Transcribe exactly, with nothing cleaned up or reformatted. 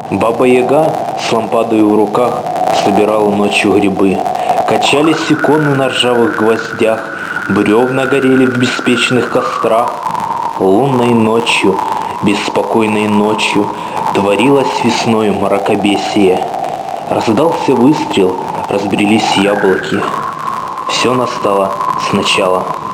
Баба-Яга с лампадой в руках собирала ночью грибы. Качались иконы на ржавых гвоздях, бревна горели в беспечных кострах. Лунной ночью, беспокойной ночью творилось весной мракобесие. Раздался выстрел, разбрелись яблоки. Все настало сначала.